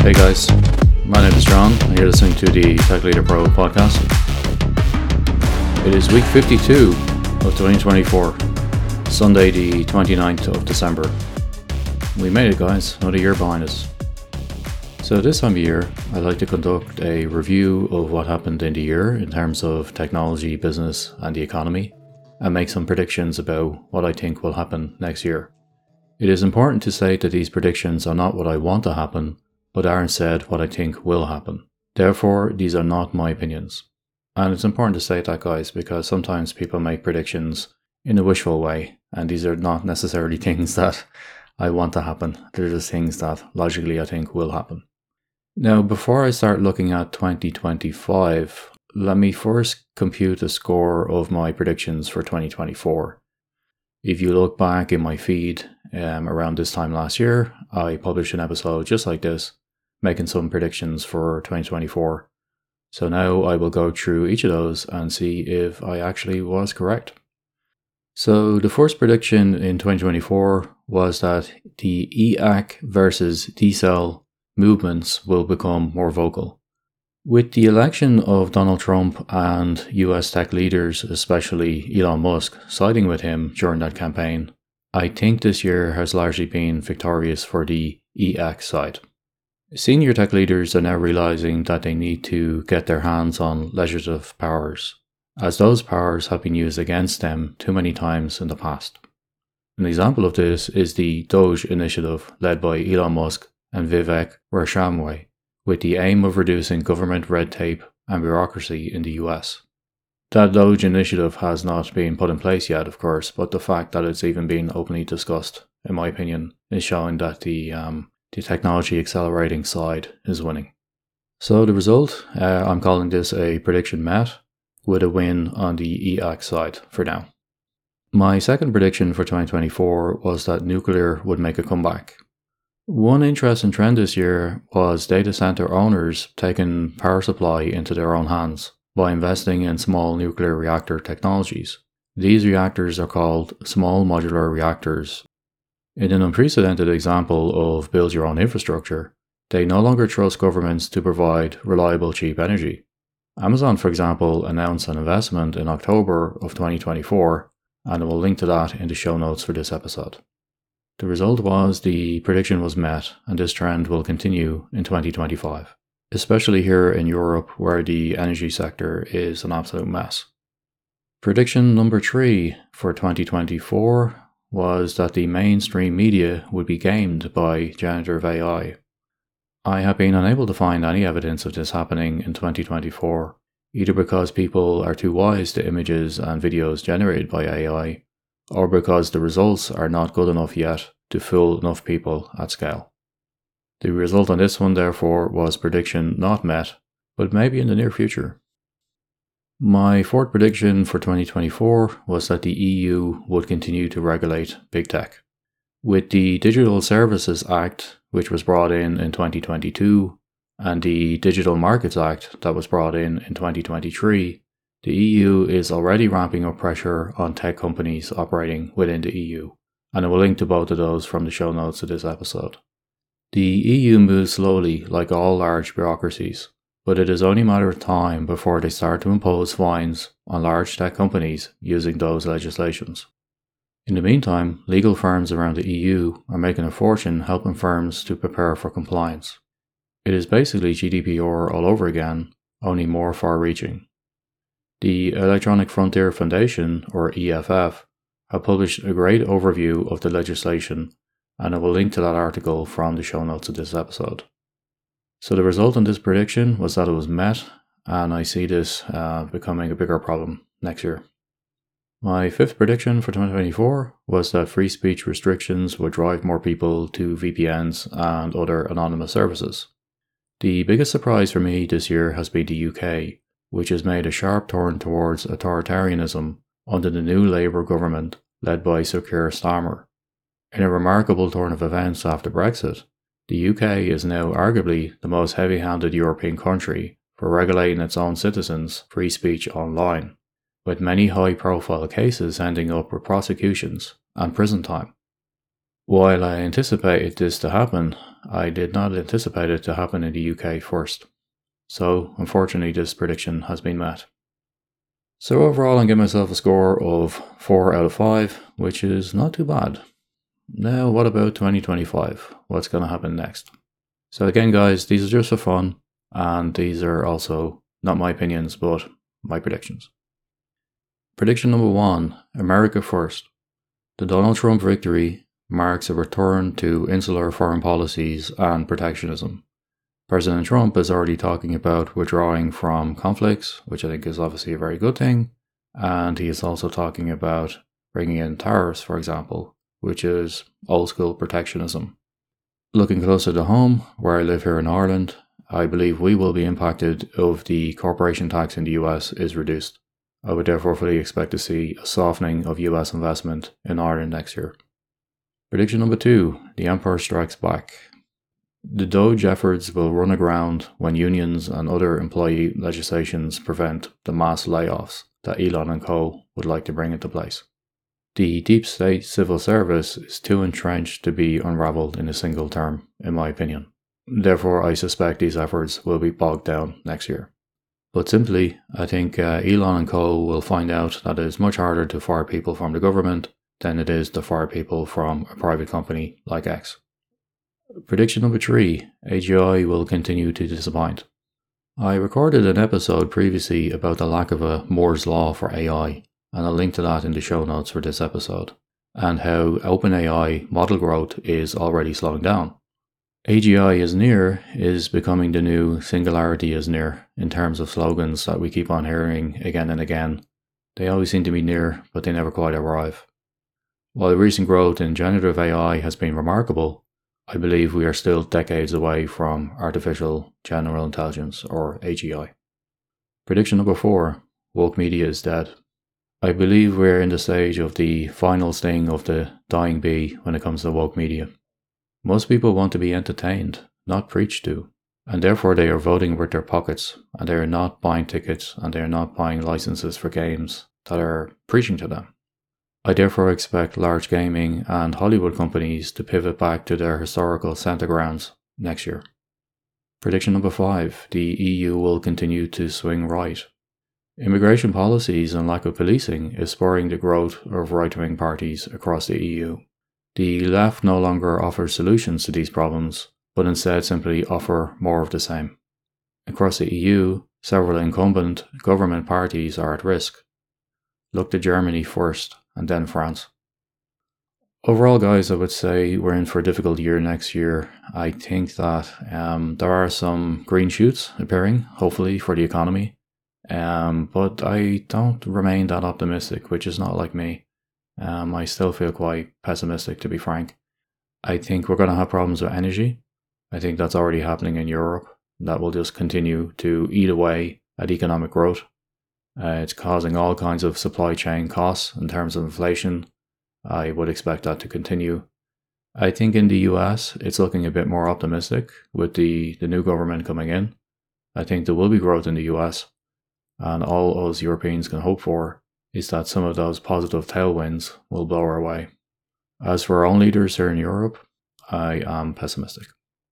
Hey guys, my name is John, and you're listening to the Tech Leader Pro podcast. It is week 52 of 2024, Sunday the 29th of December. We made it guys, another year behind us. So this time of year, I'd like to conduct a review of what happened in the year in terms of technology, business and the economy, and make some predictions about what I think will happen next year. It is important to say that these predictions are not what I want to happen, but are instead what I think will happen. Therefore, these are not my opinions. And it's important to say that guys, because sometimes people make predictions in a wishful way, and these are not necessarily things that I want to happen. They're just things that logically I think will happen. Now, before I start looking at 2025, let me first compute a score of my predictions for 2024. If you look back in my feed around this time last year, I published an episode just like this, making some predictions for 2024. So now I will go through each of those and see if I actually was correct. So the first prediction in 2024 was that the EAC versus decel movements will become more vocal. With the election of Donald Trump and US tech leaders, especially Elon Musk, siding with him during that campaign, I think this year has largely been victorious for the EAC side. Senior tech leaders are now realizing that they need to get their hands on legislative powers, as those powers have been used against them too many times in the past. An example of this is the DOGE initiative led by Elon Musk and Vivek Ramaswamy, with the aim of reducing government red tape and bureaucracy in the US. That DOGE initiative has not been put in place yet, of course, but the fact that it's even been openly discussed, in my opinion, is showing that the technology accelerating side is winning. So the result, I'm calling this a prediction met, with a win on the EAC side for now. My second prediction for 2024 was that nuclear would make a comeback. One interesting trend this year was data center owners taking power supply into their own hands by investing in small nuclear reactor technologies. These reactors are called small modular reactors. In an unprecedented example of build your own infrastructure, they no longer trust governments to provide reliable cheap energy. Amazon, for example, announced an investment in October of 2024, and I will link to that in the show notes for this episode. The result was the prediction was met, and this trend will continue in 2025, especially here in Europe where the energy sector is an absolute mess. Prediction number 3 for 2024 was that the mainstream media would be gamed by generative AI. I have been unable to find any evidence of this happening in 2024, either because people are too wise to images and videos generated by AI, or because the results are not good enough yet to fool enough people at scale. The result on this one, therefore, was prediction not met, but maybe in the near future. My fourth prediction for 2024 was that the EU would continue to regulate big tech. With the Digital Services Act, which was brought in 2022, and the Digital Markets Act that was brought in 2023, the EU is already ramping up pressure on tech companies operating within the EU, and I will link to both of those from the show notes of this episode. The EU moves slowly like all large bureaucracies, but it is only a matter of time before they start to impose fines on large tech companies using those legislations. In the meantime, legal firms around the EU are making a fortune helping firms to prepare for compliance. It is basically GDPR all over again, only more far-reaching. The Electronic Frontier Foundation, or EFF, have published a great overview of the legislation, and I will link to that article from the show notes of this episode. So the result on this prediction was that it was met, and I see this becoming a bigger problem next year. My fifth prediction for 2024 was that free speech restrictions would drive more people to VPNs and other anonymous services. The biggest surprise for me this year has been the UK, which has made a sharp turn towards authoritarianism under the new Labour government led by Sir Keir Starmer. In a remarkable turn of events after Brexit, the UK is now arguably the most heavy-handed European country for regulating its own citizens' free speech online, with many high-profile cases ending up with prosecutions and prison time. While I anticipated this to happen, I did not anticipate it to happen in the UK first. So, unfortunately, this prediction has been met. So overall, I give myself a score of 4 out of 5, which is not too bad. Now, what about 2025? What's going to happen next? So again, guys, these are just for fun, and these are also not my opinions, but my predictions. Prediction number 1, America first. The Donald Trump victory marks a return to insular foreign policies and protectionism. President Trump is already talking about withdrawing from conflicts, which I think is obviously a very good thing, and he is also talking about bringing in tariffs, for example, which is old school protectionism. Looking closer to home, where I live here in Ireland, I believe we will be impacted if the corporation tax in the US is reduced. I would therefore fully expect to see a softening of US investment in Ireland next year. Prediction number 2, the Empire Strikes Back. The Doge efforts will run aground when unions and other employee legislations prevent the mass layoffs that Elon and co. would like to bring into place. The deep state civil service is too entrenched to be unravelled in a single term, in my opinion. Therefore, I suspect these efforts will be bogged down next year. But simply, I think Elon and co. will find out that it is much harder to fire people from the government than it is to fire people from a private company like X. Prediction number 3, AGI will continue to disappoint. I recorded an episode previously about the lack of a Moore's Law for AI, and I'll link to that in the show notes for this episode, and how OpenAI model growth is already slowing down. AGI is near is becoming the new singularity is near in terms of slogans that we keep on hearing again and again. They always seem to be near, but they never quite arrive. While the recent growth in generative AI has been remarkable, I believe we are still decades away from artificial general intelligence, or AGI. Prediction number 4, woke media is dead. I believe we're in the stage of the final sting of the dying bee when it comes to woke media. Most people want to be entertained, not preached to, and therefore they are voting with their pockets, and they are not buying tickets, and they are not buying licenses for games that are preaching to them. I therefore expect large gaming and Hollywood companies to pivot back to their historical center grounds next year. Prediction number 5, the EU will continue to swing right. Immigration policies and lack of policing is spurring the growth of right-wing parties across the EU. The left no longer offers solutions to these problems, but instead simply offer more of the same. Across the EU, several incumbent government parties are at risk. Look to Germany first, and then France. Overall, guys, I would say we're in for a difficult year next year. I think that there are some green shoots appearing, hopefully, for the economy. But I don't remain that optimistic, which is not like me. I still feel quite pessimistic, to be frank. I think we're going to have problems with energy. I think that's already happening in Europe. That will just continue to eat away at economic growth. It's causing all kinds of supply chain costs in terms of inflation. I would expect that to continue. I think in the US, it's looking a bit more optimistic with the new government coming in. I think there will be growth in the US. And all us Europeans can hope for is that some of those positive tailwinds will blow our way. As for our own leaders here in Europe, I am pessimistic.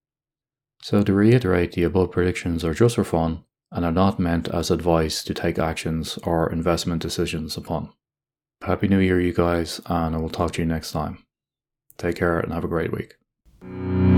So to reiterate, the above predictions are just for fun and are not meant as advice to take actions or investment decisions upon. Happy New Year, you guys, and I will talk to you next time. Take care and have a great week.